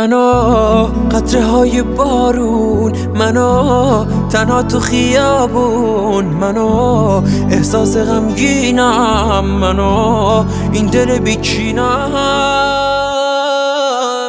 منو قطره های بارون، منو تنها تو خیابون، منو احساس غمگینم، منو این دل بیچینم.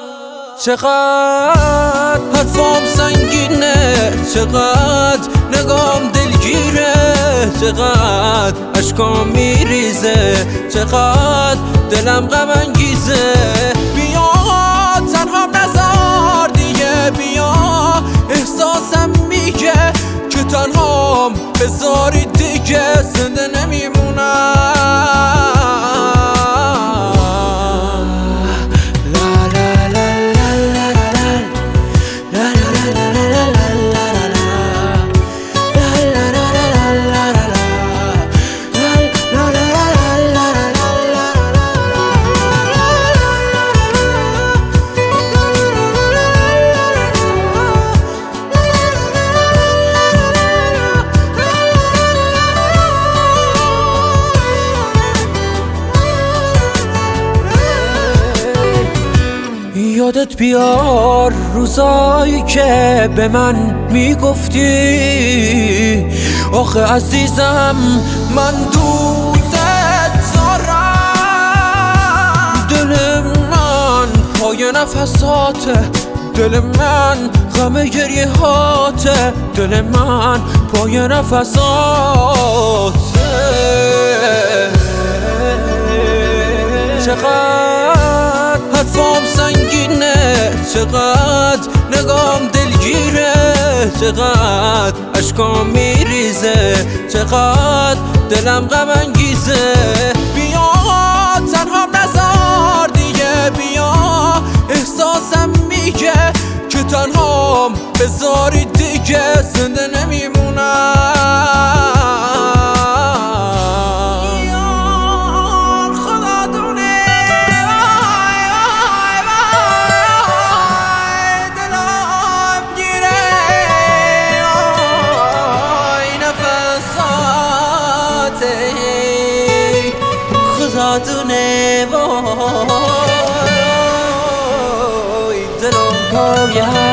چقدر حرفام سنگینه، چقدر نگام دلگیره، چقدر اشکام میریزه، چقدر دلم غم انگیزه. بیا تنهام نذار دیگه، بیا احساسم میگه که تنهام بذاری دیگه، زنده نمیمونم. یادت بیار روزایی که به من میگفتی آخه عزیزم من دوست دارم. دل من پای نفساته، دل من غم گریه هاته، دل من پای نفساته. چقدر حرفام سنگینه، چقدر نگام دلگیره، چقدر اشکام میریزه، چقدر دلم غم انگیزه. بیا تنهام نذار دیگه، بیا احساسم میگه که تنهام بذاری دیگه، زنده نمیمونم. خدا دونه وای دلم پایم